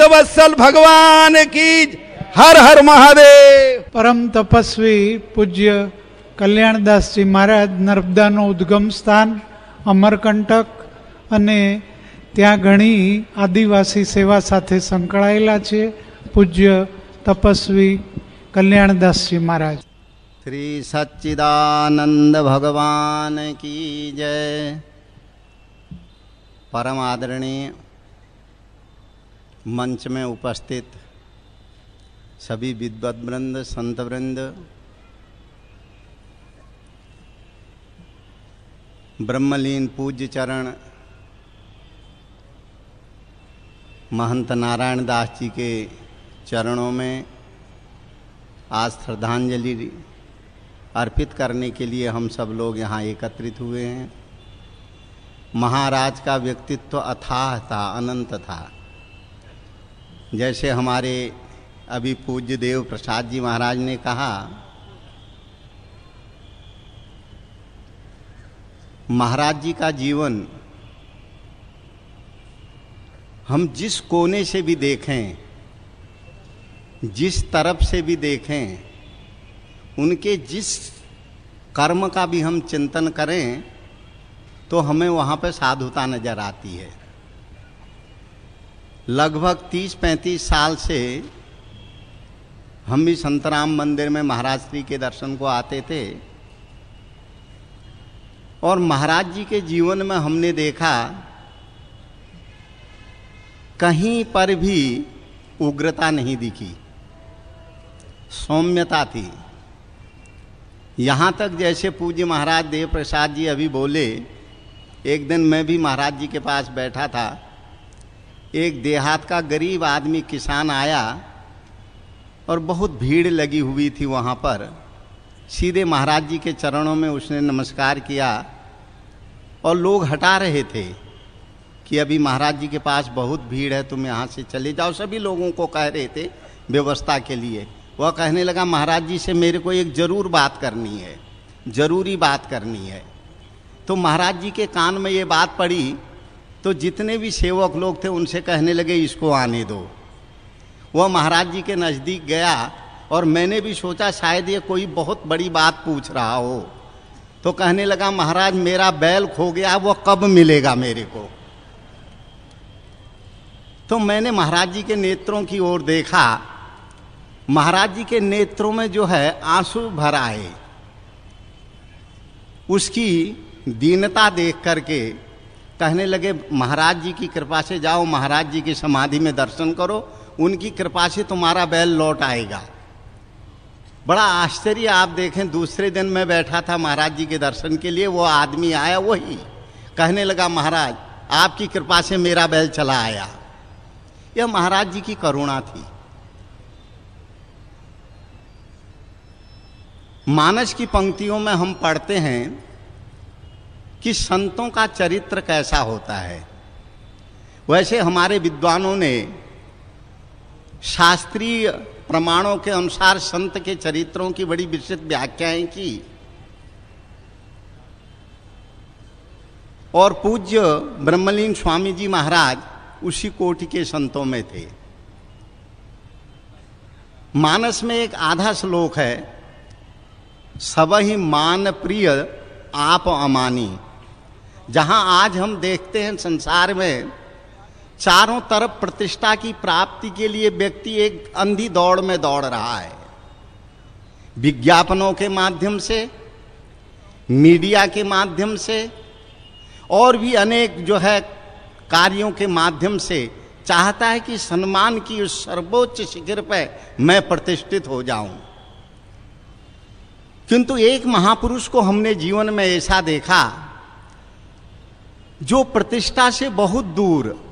वत्सल भगवान की। हर हर महादेव। परम तपस्वी पूज्य कल्याणदास जी महाराज नर्मदाનું ઉદ્ગમ સ્થાન અમરકંટક અને ત્યાં ઘણી આદિવાસી સેવા સાથે સંકળાયેલા છે. પૂજ્ય તપસ્વી કલ્યાણદાસજી મહારાજ. श्री सच्चिदानंद भगवान की जय। परम आदरणीय मंच में उपस्थित सभी विद्वत वृंद, संत वृंद, ब्रह्मलीन पूज्य चरण महंत नारायण दास जी के चरणों में आज श्रद्धांजलि अर्पित करने के लिए हम सब लोग यहाँ एकत्रित हुए हैं। महाराज का व्यक्तित्व अथाह था, अनंत था। जैसे हमारे अभी पूज्य देव प्रसाद जी महाराज ने कहा, महाराज जी का जीवन हम जिस कोने से भी देखें, जिस तरफ से भी देखें, उनके जिस कर्म का भी हम चिंतन करें तो हमें वहाँ पे साधुता नजर आती है। लगभग 30-35 साल से हम भी संतराम मंदिर में महाराज श्री के दर्शन को आते थे और महाराज जी के जीवन में हमने देखा कहीं पर भी उग्रता नहीं दिखी, सौम्यता थी। यहाँ तक जैसे पूज्य महाराज देव प्रसाद जी अभी बोले, एक दिन मैं भी महाराज जी के पास बैठा था, एक देहात का गरीब आदमी किसान आया और बहुत भीड़ लगी हुई थी वहाँ पर। सीधे महाराज जी के चरणों में उसने नमस्कार किया और लोग हटा रहे थे कि अभी महाराज जी के पास बहुत भीड़ है, तुम यहाँ से चले जाओ। सभी लोगों को कह रहे थे व्यवस्था के लिए। वह कहने लगा, महाराज जी से मेरे को एक जरूर बात करनी है, जरूरी बात करनी है। तो महाराज जी के कान में ये बात पड़ी तो जितने भी सेवक लोग थे उनसे कहने लगे इसको आने दो। वह महाराज जी के नज़दीक गया और मैंने भी सोचा शायद ये कोई बहुत बड़ी बात पूछ रहा हो। तो कहने लगा, महाराज मेरा बैल खो गया, वो कब मिलेगा मेरे को। तो मैंने महाराज जी के नेत्रों की ओर देखा। महाराज जी के नेत्रों में जो है आंसू भर आए। उसकी दीनता देख करके कहने लगे, महाराज जी की कृपा से जाओ, महाराज जी की समाधि में दर्शन करो, उनकी कृपा से तुम्हारा बैल लौट आएगा। बड़ा आश्चर्य। आप देखें, दूसरे दिन मैं बैठा था महाराज जी के दर्शन के लिए, वो आदमी आया, वही कहने लगा, महाराज आपकी कृपा से मेरा बैल चला आया। यह महाराज जी की करुणा थी। मानस की पंक्तियों में हम पढ़ते हैं कि संतों का चरित्र कैसा होता है। वैसे हमारे विद्वानों ने शास्त्रीय प्रमाणों के अनुसार संत के चरित्रों की बड़ी विस्तृत व्याख्याएं की और पूज्य ब्रह्मलीन स्वामी जी महाराज उसी कोटि के संतों में थे। मानस में एक आधा श्लोक है, सबहि मान प्रिय आप अमानी। जहां आज हम देखते हैं संसार में चारों तरफ प्रतिष्ठा की प्राप्ति के लिए व्यक्ति एक अंधी दौड़ में दौड़ रहा है। विज्ञापनों के माध्यम से, मीडिया के माध्यम से और भी अनेक जो है कार्यों के माध्यम से चाहता है कि सम्मान की उस सर्वोच्च शिखर पर मैं प्रतिष्ठित हो जाऊं। किंतु एक महापुरुष को हमने जीवन में ऐसा देखा जो प्रतिष्ठा से बहुत दूर